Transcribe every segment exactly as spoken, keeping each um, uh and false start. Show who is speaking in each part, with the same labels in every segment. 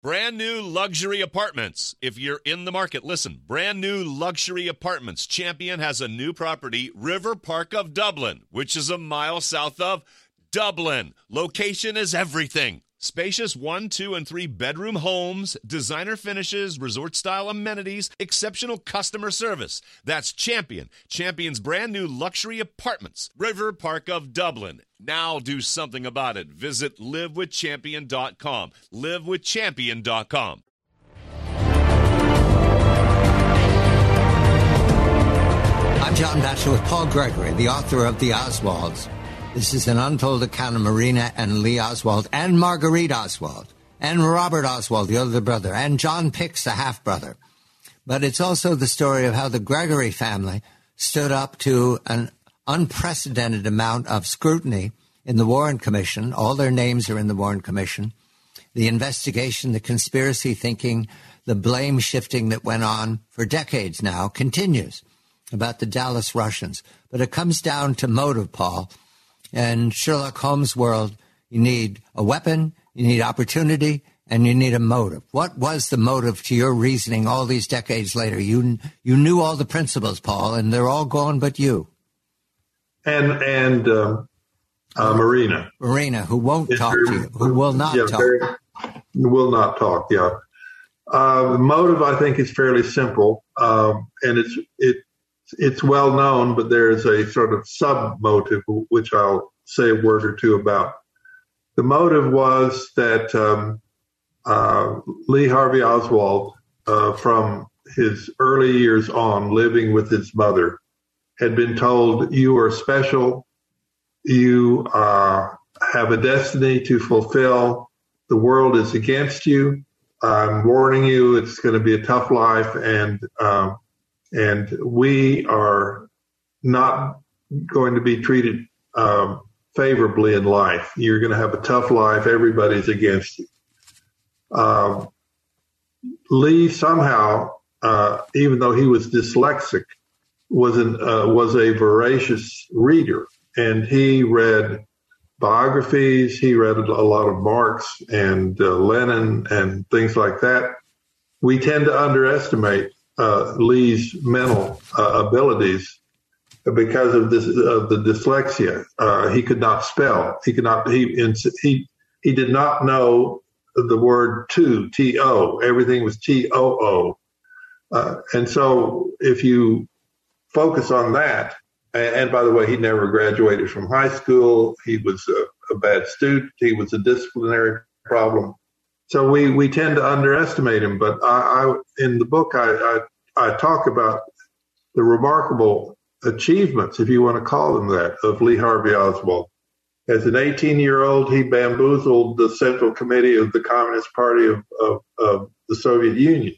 Speaker 1: Brand new luxury apartments. If you're in the market, listen. Brand new luxury apartments. Champion has a new property, River Park of Dublin, which is a mile south of Dublin. Location is everything. Spacious one, two, and three bedroom homes, designer finishes, resort-style amenities, exceptional customer service. That's Champion. Champion's brand new luxury apartments, River Park of Dublin. Now do something about it. Visit live with champion dot com. live with champion dot com.
Speaker 2: I'm John Batchelor with Paul Gregory, the author of The Oswalds. This is an untold account of Marina and Lee Oswald and Marguerite Oswald and Robert Oswald, the older brother, and John Pix, the half-brother. But it's also the story of how the Gregory family stood up to an unprecedented amount of scrutiny in the Warren Commission. All their names are in the Warren Commission. The investigation, the conspiracy thinking, the blame shifting that went on for decades now continues about the Dallas Russians. But it comes down to motive, Paul. In Sherlock Holmes' world, you need a weapon, you need opportunity, and you need a motive. What was the motive to your reasoning all these decades later? You you knew all the principles, Paul, and they're all gone but you.
Speaker 3: And and uh, uh, Marina.
Speaker 2: Marina, who won't it's talk very, to you, who will not
Speaker 3: yeah,
Speaker 2: talk.
Speaker 3: Very, will not talk, yeah. Uh, the motive, I think, is fairly simple, um, and it's it. It's well known, but there is a sort of sub-motive, which I'll say a word or two about. The motive was that um, uh, Lee Harvey Oswald, uh, from his early years on, living with his mother, had been told, you are special, you uh, have a destiny to fulfill, the world is against you, I'm warning you, it's going to be a tough life, and uh, And we are not going to be treated um, favorably in life. You're going to have a tough life. Everybody's against you. Um, Lee somehow, uh, even though he was dyslexic, was an, uh, was a voracious reader, and he read biographies. He read a lot of Marx and uh, Lenin and things like that. We tend to underestimate Uh, Lee's mental uh, abilities because of this of the dyslexia. Uh, he could not spell. He could not. He he he did not know the word to T O. Everything was T O O. Uh, and so, if you focus on that, and, and by the way, he never graduated from high school. He was a, a bad student. He was a disciplinary problem. So we, we tend to underestimate him, but I, I in the book I, I I talk about the remarkable achievements, if you want to call them that, of Lee Harvey Oswald. As an eighteen-year-old, he bamboozled the Central Committee of the Communist Party of, of, of the Soviet Union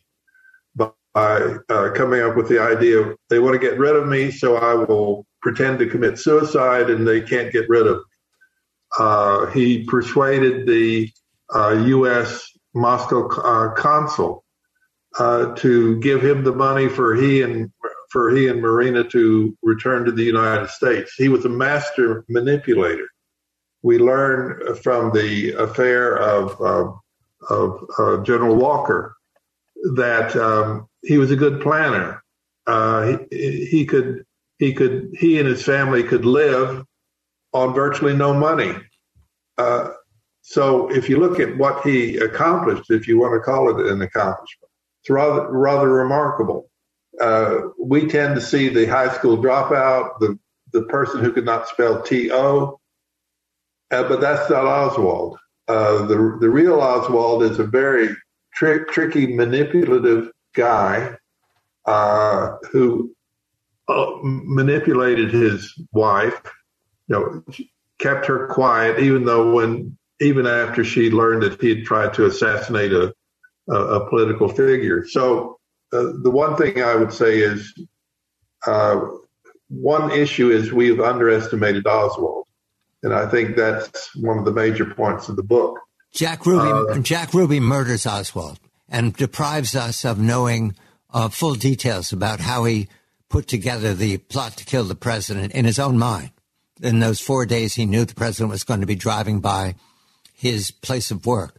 Speaker 3: by uh, coming up with the idea of, they want to get rid of me, so I will pretend to commit suicide, and they can't get rid of me. Uh, he persuaded the Uh, U S Moscow uh, consul uh, to give him the money for he and for he and Marina to return to the United States. He was a master manipulator. We learn from the affair of uh, of uh, General Walker that um, he was a good planner. Uh, he, he could he could he and his family could live on virtually no money. Uh, So if you look at what he accomplished, if you want to call it an accomplishment, it's rather rather remarkable. Uh, we tend to see the high school dropout, the, the person who could not spell T O, uh, but that's not Oswald. Uh, the, the real Oswald is a very tri- tricky, manipulative guy uh, who uh, manipulated his wife, you know, kept her quiet, even though when even after she learned that he had tried to assassinate a, a, a political figure. So uh, the one thing I would say is uh, one issue is we've underestimated Oswald. And I think that's one of the major points of the book.
Speaker 2: Jack Ruby, uh, Jack Ruby murders Oswald and deprives us of knowing uh, full details about how he put together the plot to kill the president in his own mind. In those four days, he knew the president was going to be driving by his place of work.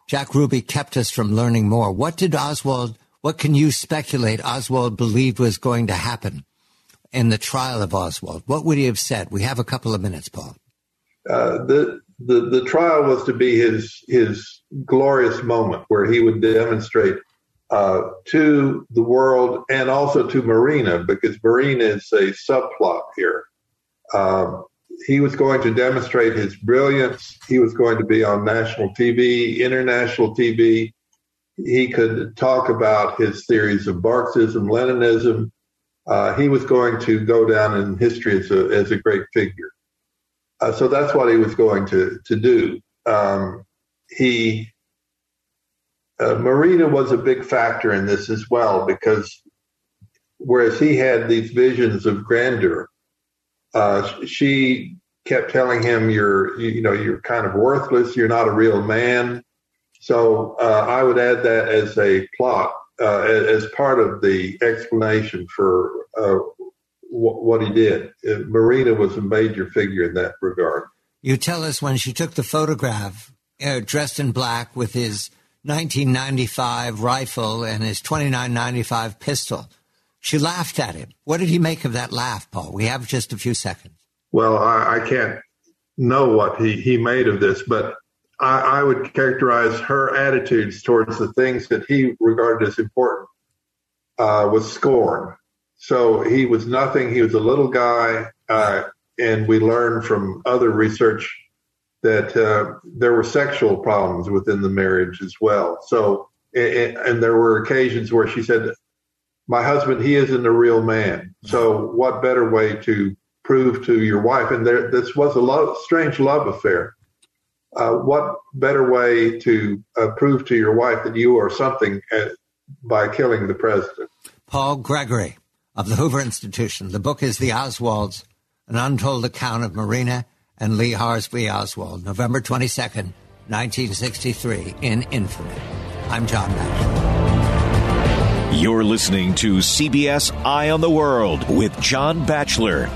Speaker 2: Jack Ruby kept us from learning more. What did Oswald, what can you speculate Oswald believed was going to happen in the trial of Oswald? What would he have said? We have a couple of minutes, Paul.
Speaker 3: Uh, the, the the trial was to be his his glorious moment where he would demonstrate uh, to the world and also to Marina, because Marina is a subplot here. Um, he was going to demonstrate his brilliance. He was going to be on national T V, international T V. He could talk about his theories of Marxism, Leninism. Uh, he was going to go down in history as a, as a great figure. Uh, so that's what he was going to, to do. Um, he, uh, Marina was a big factor in this as well, because whereas he had these visions of grandeur, uh, she kept telling him, you're, you know, you're kind of worthless. You're not a real man. So uh, I would add that as a plot, uh, as part of the explanation for uh, what he did. Marina was a major figure in that regard.
Speaker 2: You tell us when she took the photograph, uh, dressed in black with his nineteen ninety-five rifle and his twenty-nine ninety-five pistol, she laughed at him. What did he make of that laugh, Paul? We have just a few seconds.
Speaker 3: Well, I, I can't know what he, he made of this, but I, I would characterize her attitudes towards the things that he regarded as important uh, with scorn. So he was nothing. He was a little guy, uh, and we learned from other research that uh, there were sexual problems within the marriage as well. So, and, and there were occasions where she said, my husband, he isn't a real man. So what better way to prove to your wife, and there, this was a love, strange love affair. Uh, what better way to uh, prove to your wife that you are something uh, by killing the president?
Speaker 2: Paul Gregory of the Hoover Institution. The book is The Oswalds, An Untold Account of Marina and Lee Harvey Oswald, November twenty-second, nineteen sixty-three, in Infamy. I'm John Batchelor.
Speaker 4: You're listening to C B S Eye on the World with John Batchelor.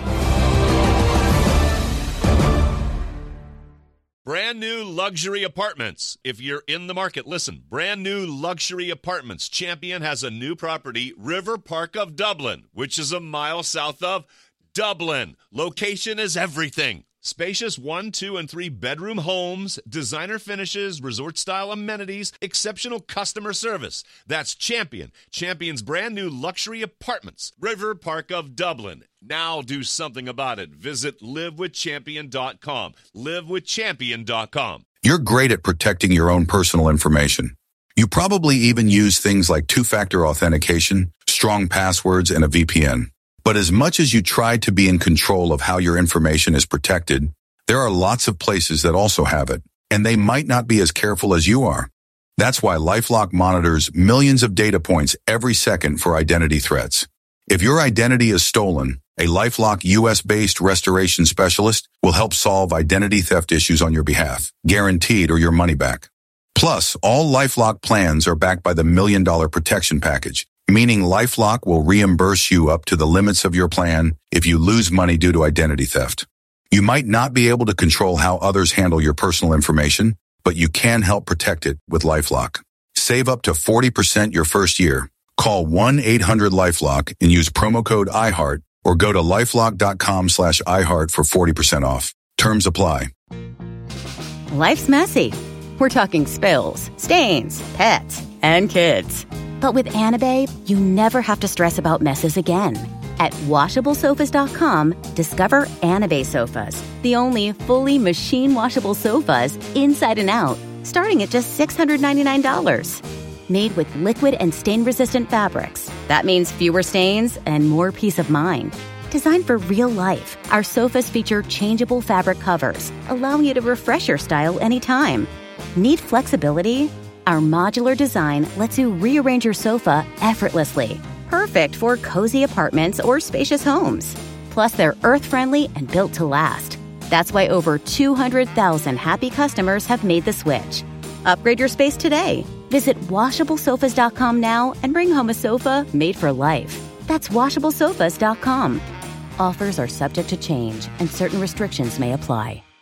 Speaker 1: Brand new luxury apartments. If you're in the market, listen. Brand new luxury apartments. Champion has a new property, River Park of Dublin, which is a mile south of Dublin. Location is everything. Spacious one, two, and three bedroom homes, designer finishes, resort-style amenities, exceptional customer service. That's Champion. Champion's brand new luxury apartments, River Park of Dublin. Now do something about it. Visit live with champion dot com. live with champion dot com.
Speaker 5: You're great at protecting your own personal information. You probably even use things like two-factor authentication, strong passwords, and a V P N. But as much as you try to be in control of how your information is protected, there are lots of places that also have it, and they might not be as careful as you are. That's why LifeLock monitors millions of data points every second for identity threats. If your identity is stolen, a LifeLock U S-based restoration specialist will help solve identity theft issues on your behalf, guaranteed or your money back. Plus, all LifeLock plans are backed by the Million Dollar Protection Package, meaning LifeLock will reimburse you up to the limits of your plan if you lose money due to identity theft. You might not be able to control how others handle your personal information, but you can help protect it with LifeLock. Save up to forty percent your first year. Call one eight hundred LifeLock and use promo code iHeart or go to lifelock.com slash iHeart for forty percent off. Terms apply.
Speaker 6: Life's messy. We're talking spills, stains, pets, and kids. But with Anababe, you never have to stress about messes again. At washable sofas dot com, discover Anababe sofas, the only fully machine-washable sofas inside and out, starting at just six hundred ninety-nine dollars. Made with liquid and stain-resistant fabrics. That means fewer stains and more peace of mind. Designed for real life, our sofas feature changeable fabric covers, allowing you to refresh your style anytime. Need flexibility? Our modular design lets you rearrange your sofa effortlessly. Perfect for cozy apartments or spacious homes. Plus, they're earth-friendly and built to last. That's why over two hundred thousand happy customers have made the switch. Upgrade your space today. Visit washable sofas dot com now and bring home a sofa made for life. That's washable sofas dot com. Offers are subject to change and certain restrictions may apply.